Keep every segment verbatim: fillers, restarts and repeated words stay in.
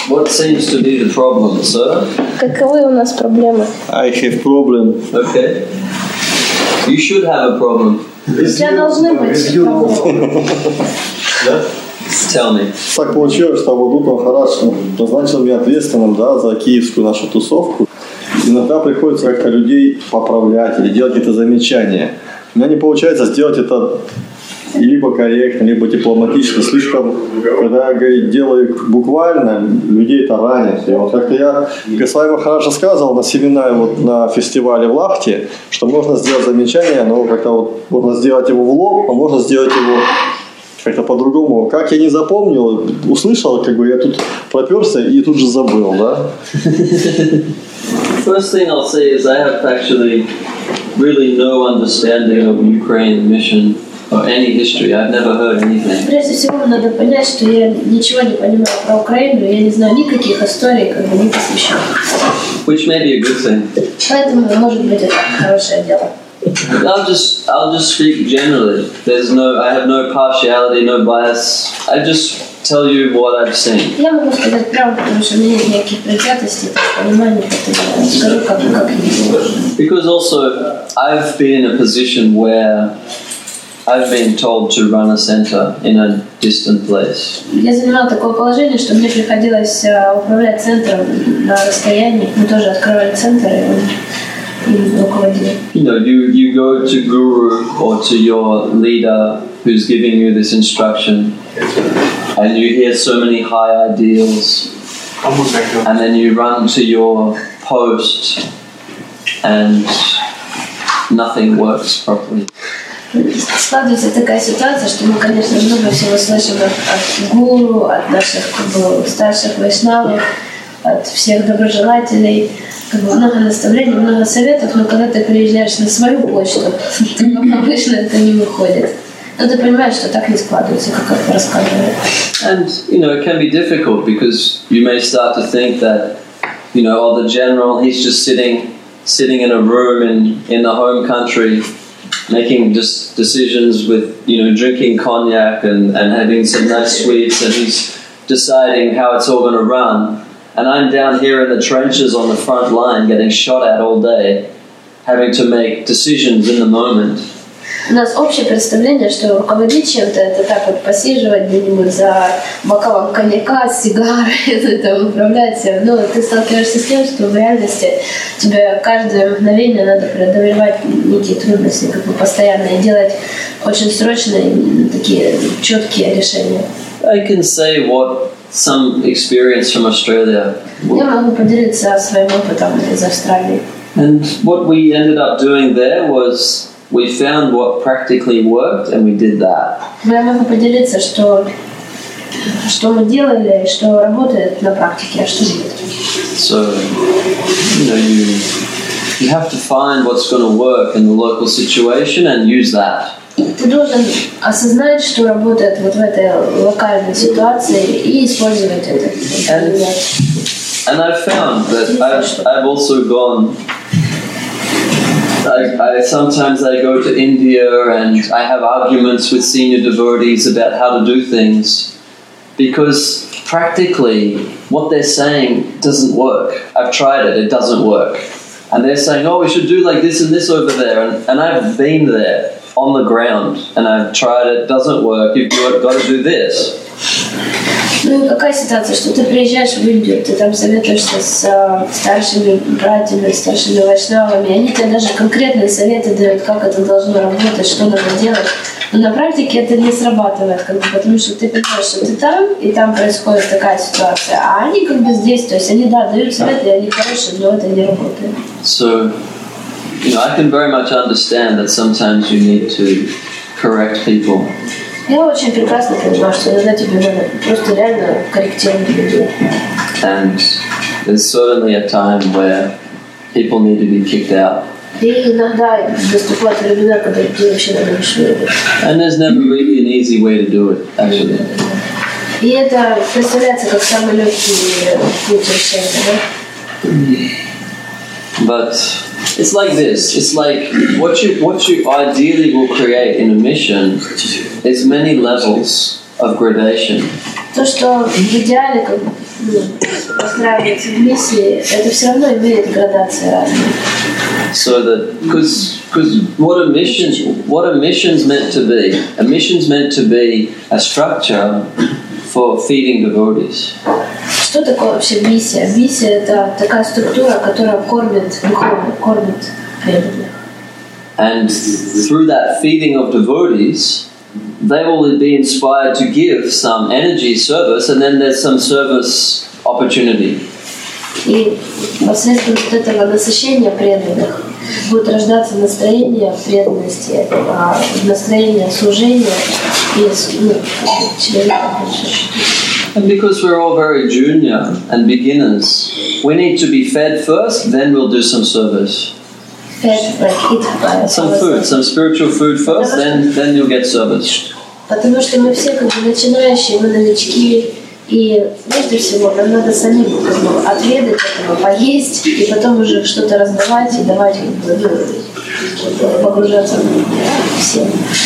What seems to be the problem, sir? Каковы у нас проблемы? I have problem. Okay. You should have a problem. У тебя должны быть проблемы. Tell me. Так получилось, что вот утром Хараш назначил меня ответственным, да, за киевскую нашу тусовку. Иногда приходится как-то людей поправлять или делать какие-то замечания. У меня не получается сделать это и либо корректно, либо дипломатично. Слишком, когда я говорю, делаю буквально, людей это ранит. И вот как-то я Госвами Махарадж рассказывал на семинаре, вот на фестивале в Лахте, что можно сделать замечание, но как-то вот можно сделать его в лоб, а можно сделать его как-то по-другому. Как я не запомнил, услышал, как бы я тут проперся и тут же забыл, да? First thing I'll say is I have actually really no understanding of Ukraine mission or any history. I've never heard anything. Прежде всего, надо понять, что я ничего не понимаю про Украину, я не знаю никаких историй, как бы не посвященных. Which may be a good thing. Поэтому, может быть, это хорошее дело. I'll just I'll just speak generally. There's no I have no partiality, no bias. I just tell you what I've seen. Я могу сказать правду, потому что у меня нет никаких предвзятостей, понимания, поэтому я скажу, как, как я видел. Because also I've been in a position where I've been told to run a center in a distant place. Я занимала такое положение, что мне приходилось управлять центром на расстоянии. Мы тоже открывали центр и руководили. You know, you, you go to guru or to your leader who's giving you this instruction, and you hear so many high ideals, and then you run to your post, and nothing works properly. Складывается такая ситуация, что мы, конечно, много всего слышим от, от гуру, от наших как бы, старших вайшнавов, от всех доброжелателей, как бы, много наставлений, много советов, но когда ты приезжаешь на свою почту, то обычно это не выходит. Но ты понимаешь, что так не складывается, как это рассказывают. And, you know, it can be difficult because you may start to think that, you know, oh, the general, he's just sitting, sitting in a room in, in the home country, making just decisions with, you know, drinking cognac and, and having some nice sweets, and he's deciding how it's all going to run. And I'm down here in the trenches on the front line getting shot at all day, having to make decisions in the moment. У нас общее представление, что руководить чем-то это так вот посиживать где-нибудь за бокалом коньяка, с сигарой, там, управлять всем. Но ты сталкиваешься с тем, что в реальности тебе каждое мгновение надо преодолевать некие трудности, как бы постоянно, и делать очень срочные такие четкие решения. I can say what some experience from Australia. Я могу поделиться своим опытом из Австралии. And what we ended up doing there was we found what practically worked and we did that. Я могу поделиться, что что мы делали, что работает на практике, а что нет. So, you know, you you have to find what's going to work in the local situation and use that. Ты должен осознать, что работает вот в этой локальной ситуации, и использовать это. And, and I've found that I've I've also gone. I, I sometimes I go to India and I have arguments with senior devotees about how to do things because practically what they're saying doesn't work. I've tried it, it doesn't work. And they're saying, oh, we should do like this and this over there. And, and I've been there on the ground and I've tried it, it doesn't work. You've got to do this. Ну и какая ситуация, что ты приезжаешь в Индию, ты там советуешься с э, старшими братьями, старшими вайшнавами, они тебе даже конкретные советы дают, как это должно работать, что надо делать. Но на практике это не срабатывает, как бы, потому что ты понимаешь, что ты там, и там происходит такая ситуация, а они как бы здесь, то есть они, да, дают советы, и они хорошие, но это не работает. So, you know, I can very much understand that sometimes you need to correct people. Я очень прекрасно понимаю, что иногда тебе надо просто реально корректировать людей. And there's certainly a time where people need to be kicked out. И иногда наступают времена, когда людей вообще надо вышвыривать. And there's never really an easy way to do it, actually. И это представляется как самый легкий путь решения, да? But it's like this. It's like what you what you ideally will create in a mission is many levels of gradation. То, что в идеале, как ну, настраивается в миссии, это все равно имеет градации разные. So that, because because what a mission what a mission's meant to be, a mission's meant to be a structure for feeding devotees. Что такое вообще миссия? Миссия – это такая структура, которая кормит духовно, кормит преданных. And through that feeding of devotees, they will be inspired to give some energy service, and then there's some service opportunity. И посредством вот этого насыщения преданных будет рождаться настроение преданности, настроение служения и ну, человека. And because we're all very junior and beginners, we need to be fed first, then we'll do some service. Fed, like eat, some food, some spiritual food first, then then you'll get service. Потому что мы все как бы начинающие, мы новички, и прежде всего нам надо самим как бы отведать этого, поесть, и потом уже что-то раздавать и давать, как бы, ну, погружаться всем.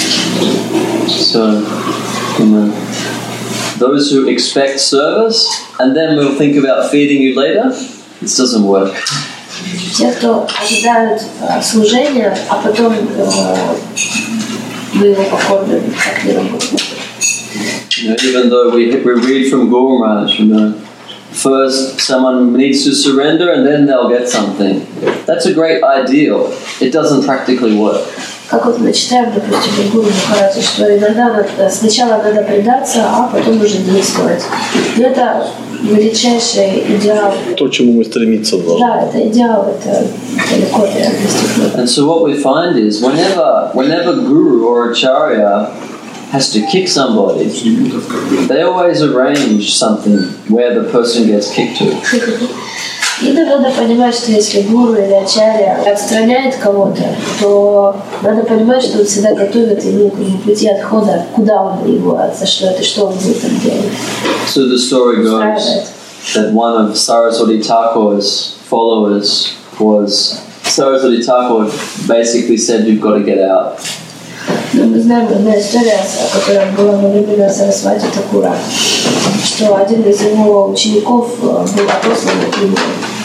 So, you know, those who expect service, and then we'll think about feeding you later, this doesn't work. Те, кто ожидают э, служения, а потом э, мы его покормим, как не работает. You know, even though we we read from Guru Maharaj, you know, first someone needs to surrender and then they'll get something. That's a great ideal. It doesn't practically work. Как вот мы читаем, допустим, в Гуру Махараджа, что иногда надо, сначала надо предаться, а потом уже действовать. Но это величайший идеал. То, к чему мы стремиться должны. Да, это идеал, это далеко от реальности. And so what we find is whenever whenever Guru or Acharya has to kick somebody, they always arrange something where the person gets kicked to. И надо понимать, что если гуру или ачарья отстраняет кого-то, то надо понимать, что он всегда готовит ему пути отхода, куда он его, за что это, что он будет там делать. So the story goes that one of Saraswati Thakur's followers was Saraswati Thakur basically said, "You've got to get out." Но мы знаем одна история, которая была во времена Сарасвати Такура, что один из его учеников был отослан к нему.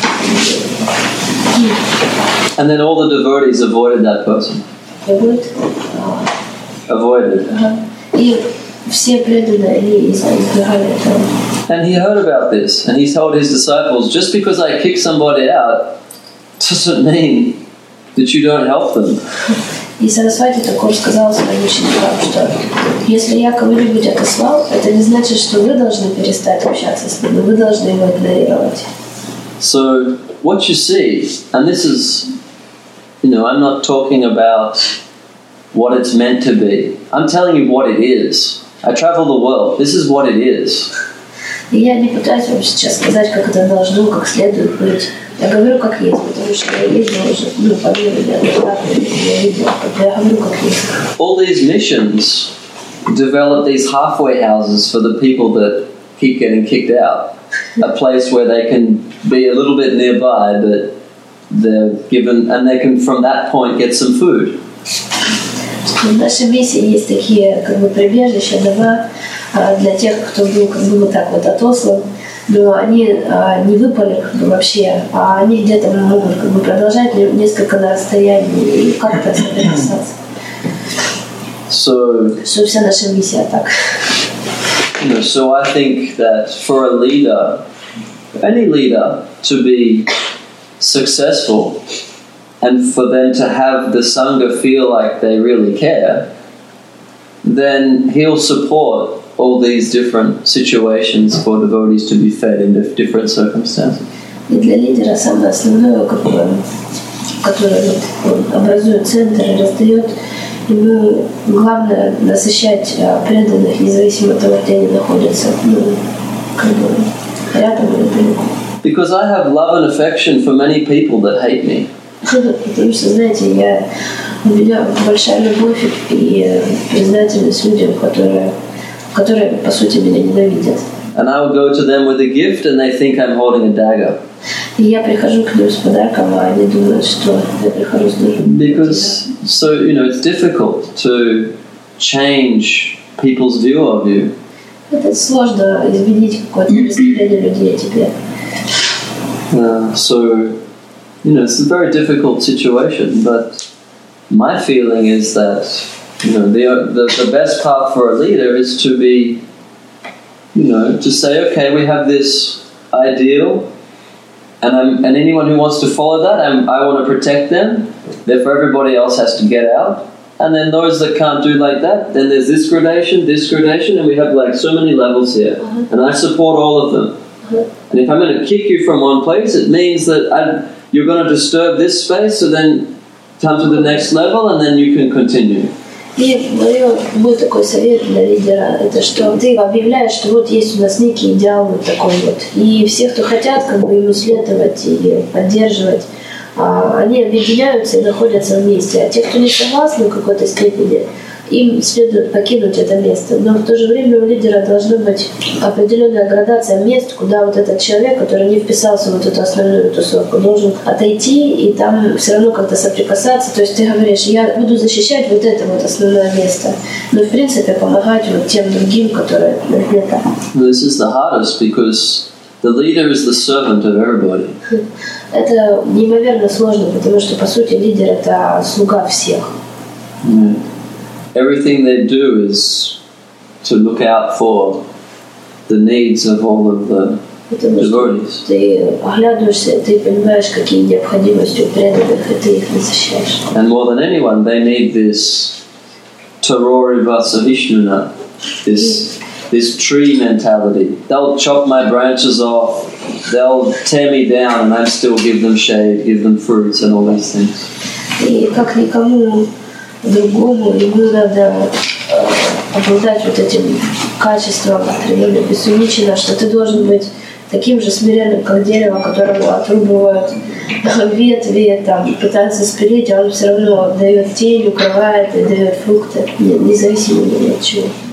And then all the devotees avoided that person. Avoided. И все преданные, они избегали этого. And he heard about this, and he told his disciples, just because I kick somebody out doesn't mean that you don't help them. И Сарасвати Такур сказал своим ученикам, что если я кого-нибудь отослал, это не значит, что вы должны перестать общаться с ним, вы должны его игнорировать. So what you see, and this is, you know, I'm not talking about what it's meant to be. I'm telling you what it is. I travel the world. This is what it is. И я не пытаюсь вам сейчас сказать, как это должно, как следует быть. Я говорю, как есть, потому что я ездила уже, ну, по миру, я видела, я говорю, как есть. All these missions develop these halfway houses for the people that keep getting kicked out. A place where they can be a little bit nearby, but they're given, and they can from that point get some food. В нашей миссии есть такие, как бы, прибежища, дома для тех, кто был, как бы, вот так вот отослан, но они а, не выпали, как бы, вообще, а они где-то могут, как бы, продолжать несколько на расстоянии и как-то соприкасаться. So, что вся наша миссия так. You know, so I think that for a leader, any leader, to be successful and for them to have the Sangha feel like they really care, then he'll support all these different situations for devotees to be fed in different circumstances. И для лидера самое основное, которое, которое он образует центр и раздает, ему главное насыщать преданных, независимо от того, где они находятся, ну, как бы рядом или далеко. Because I have love and affection for many people that hate me. Потому что, знаете, я, у меня большая любовь и признательность людям, которые, которые, по сути, меня ненавидят. And I will go to them with a gift and they think I'm holding a dagger. И я прихожу к ним с подарком, а они думают, что я прихожу с ножом. Because, so, you know, it's difficult to change people's view of you. Это сложно изменить какое-то представление людей о тебе. Uh, so, you know, it's a very difficult situation, but my feeling is that, you know, the, the, the best part for a leader is to be, you know, to say, okay, we have this ideal, and I'm, and anyone who wants to follow that, I'm, I want to protect them, therefore everybody else has to get out. And then those that can't do like that, then there's this gradation, this gradation, and we have like so many levels here. Uh-huh. And I support all of them. Uh-huh. And if I'm going to kick you from one place, it means that I, you're going to disturb this space, so then come to the next level, and then you can continue. И мой такой совет для лидера, это что ты объявляешь, что вот есть у нас некий идеал вот такой вот. И все, кто хотят как бы ему следовать и поддерживать, они объединяются и находятся вместе. А те, кто не согласны в какой-то степени, им следует покинуть это место. Но в то же время у лидера должна быть определенная градация мест, куда вот этот человек, который не вписался в вот эту основную тусовку, должен отойти и там все равно как-то соприкасаться. То есть ты говоришь, я буду защищать вот это вот основное место, но в принципе помогать вот тем другим, которые где-то. This is the hardest because the leader is the servant of everybody. Это неимоверно сложно, потому что по сути лидер это слуга всех. Mm. Everything they do is to look out for the needs of all of the devotees. Ты оглядываешься, ты понимаешь, какие необходимости у преданных, и ты их защищаешь. And more than anyone, they need this Tarori Vasavishnuna, this this tree mentality. They'll chop my branches off, they'll tear me down, and I still give them shade, give them fruits, and all these things. И как никому другому ему надо э, обладать вот этим качеством определенно безумиченно, что ты должен быть таким же смиренным, как дерево, которому отрубывают ветви, там, пытаются спилить, а он все равно дает тень, укрывает и дает фрукты, независимо ни от чего.